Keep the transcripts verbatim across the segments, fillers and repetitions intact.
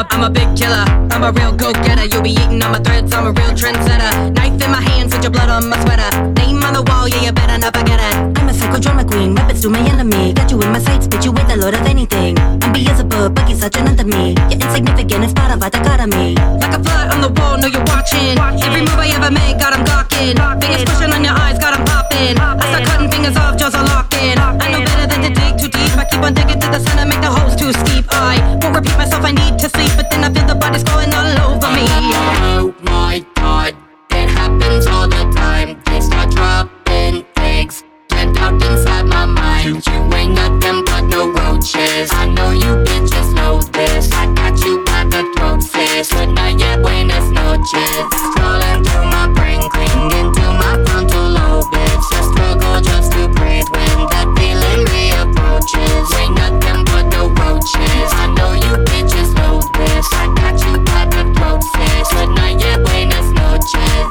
up, I'm a big killer. I'm a real go-getter. You'll be eating on my threads, I'm a real trendsetter. Knife in my hand, set your blood on my sweater. Name on the wall, yeah, you better not forget it. I'm a psycho drama queen, weapons to my enemy. Got you in my sights, bitch, you with a load of anything. I'm Beelzebub, but you're such an under me. You're insignificant, it's part of a dichotomy. Like a fly on the wall, know you're watching. Every move I ever make, got 'em gawking. Fingers pushing on your eyes, got 'em popping. I start cutting fingers off, jaws are locking. I know better than to dig too deep. I keep on digging to the center, make the holes too steep. I won't repeat myself, I need to sleep, but then I feel the bodies crawling all over me. Oh my god, it happens all the time. They start dropping eggs, plant out inside my mind. You ain't nothing but no roaches. I know you bitches know this. I got you by the throat, sis. Good night, yeah, buenas noches. Crawling through my brain, clinging to my frontal lobe. It's a struggle just to breathe when that feeling reapproaches. Ain't nothing but no roaches. I know you bitches know this. I got you by the throat, sis. Good night, yeah, buenas noches.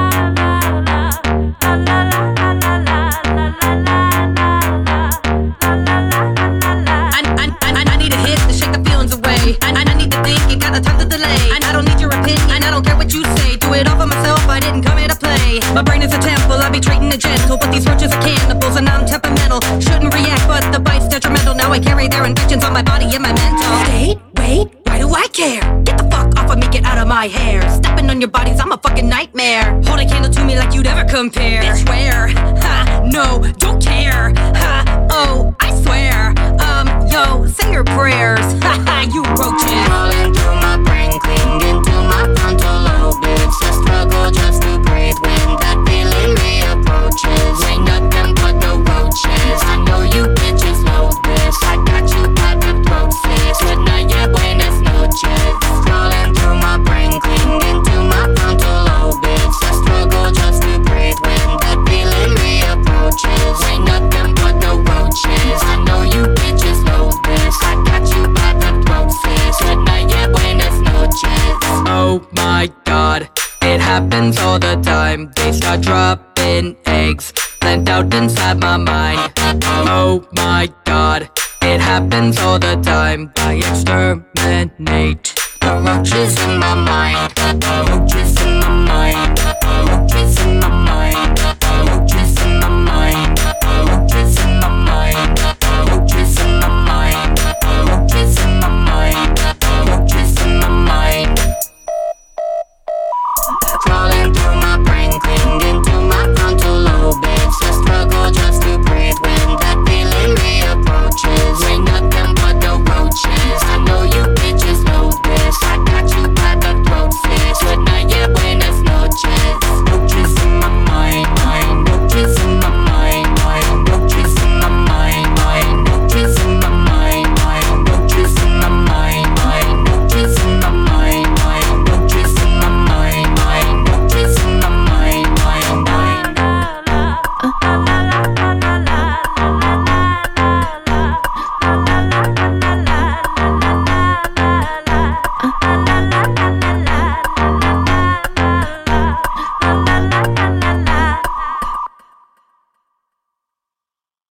I need a hit to shake the feelings away. I, I need to think, you got the time to delay. I, I don't need your opinion, I don't care what you say. Do it all for myself, I didn't come here to play. My brain is a temple, I be treating it gentle. But these roaches are cannibals and I'm temperamental. Shouldn't react, but the bite's detrimental. Now I carry their infections on my body and my mental. Wait, wait, why do I care? Get the fuck off of me, get out of my hair. Stepping on your bodies, I'm a fucking nightmare. Hold a candle to me like you'd ever compare. Bitch, where? Ha, no, don't care. Ha, oh, I swear. Um, yo, say your prayers. Ha ha, you roaches. Crawling through my brain, clinging to my frontal lobe. It's a struggle just to breathe when that feeling reapproaches. Ain't nothing but no roaches. I know you bitches know this. I got you by the throat, sis. Good night, yeah, buenas noches. Crawling through my brain, clinging to my frontal lobe. It's a struggle just to breathe when that feeling reapproaches. Ain't nothing but no roaches. I know you bitches know this. I got you by the throat, sis. Good night, yeah, buenas noches. Oh my god, it happens all the time. They start dropping eggs, plant out inside my mind. Oh my god, it happens all the time. I exterminate the roaches in my mind. The roaches